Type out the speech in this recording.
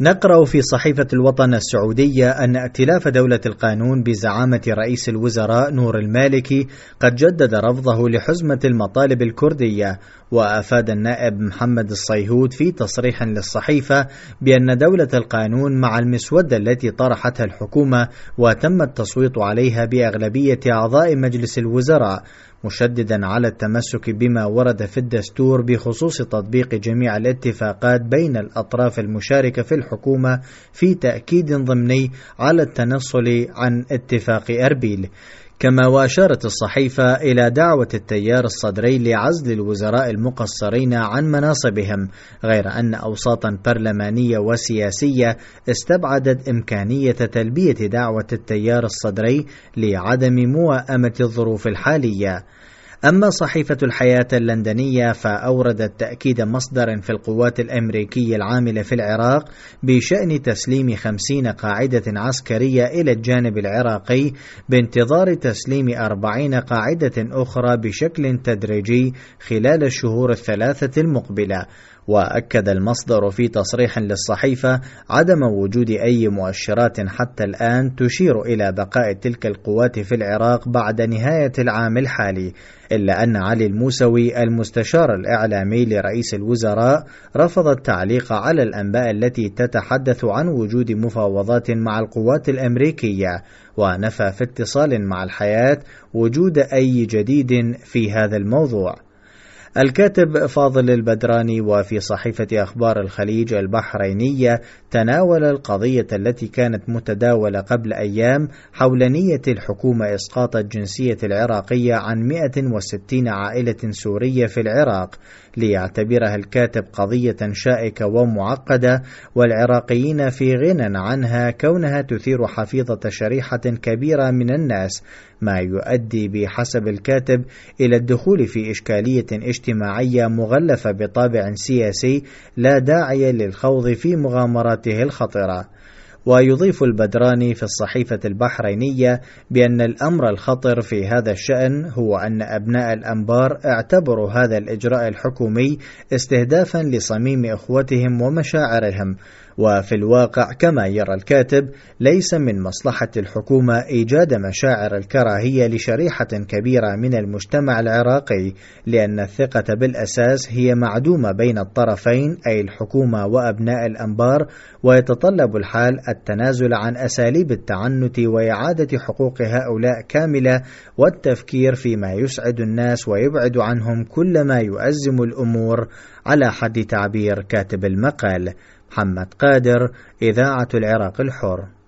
نقرأ في صحيفة الوطن السعودية أن ائتلاف دولة القانون بزعامة رئيس الوزراء نور المالكي قد جدد رفضه لحزمة المطالب الكردية. وأفاد النائب محمد الصيهود في تصريح للصحيفة بأن دولة القانون مع المسودة التي طرحتها الحكومة وتم التصويت عليها بأغلبية أعضاء مجلس الوزراء، مشددا على التمسك بما ورد في الدستور بخصوص تطبيق جميع الاتفاقات بين الأطراف المشاركة في الحكومة في تأكيد ضمني على التنصل عن اتفاق أربيل. كما وأشارت الصحيفة إلى دعوة التيار الصدري لعزل الوزراء المقصرين عن مناصبهم، غير أن أوساطا برلمانية وسياسية استبعدت إمكانية تلبية دعوة التيار الصدري لعدم موائمة الظروف الحالية. أما صحيفة الحياة اللندنية فأوردت تأكيد مصدر في القوات الأمريكية العاملة في العراق بشأن تسليم 50 قاعدة عسكرية إلى الجانب العراقي بانتظار تسليم 40 قاعدة أخرى بشكل تدريجي خلال الشهور الثلاثة المقبلة. وأكد المصدر في تصريح للصحيفة عدم وجود أي مؤشرات حتى الآن تشير إلى بقاء تلك القوات في العراق بعد نهاية العام الحالي، إلا أن علي الموسوي المستشار الإعلامي لرئيس الوزراء رفض التعليق على الأنباء التي تتحدث عن وجود مفاوضات مع القوات الأمريكية، ونفى في اتصال مع الحياة وجود أي جديد في هذا الموضوع. الكاتب فاضل البدراني وفي صحيفة أخبار الخليج البحرينية تناول القضية التي كانت متداولة قبل أيام حول نية الحكومة إسقاط الجنسية العراقية عن 160 عائلة سورية في العراق، ليعتبرها الكاتب قضية شائكة ومعقدة والعراقيين في غنى عنها كونها تثير حفيظة شريحة كبيرة من الناس، ما يؤدي بحسب الكاتب إلى الدخول في إشكالية اجتماعية مغلفة بطابع سياسي لا داعي للخوض في مغامراته الخطرة. ويضيف البدراني في الصحيفة البحرينية بأن الأمر الخطر في هذا الشأن هو أن أبناء الأنبار اعتبروا هذا الإجراء الحكومي استهدافا لصميم إخوتهم ومشاعرهم، وفي الواقع كما يرى الكاتب ليس من مصلحة الحكومة إيجاد مشاعر الكراهية لشريحة كبيرة من المجتمع العراقي، لأن الثقة بالأساس هي معدومة بين الطرفين أي الحكومة وأبناء الأنبار، ويتطلب الحال التنازل عن أساليب التعنت وإعادة حقوق هؤلاء كاملة، والتفكير فيما يسعد الناس ويبعد عنهم كل ما يؤزم الأمور، على حد تعبير كاتب المقال. محمد قادر، إذاعة العراق الحر.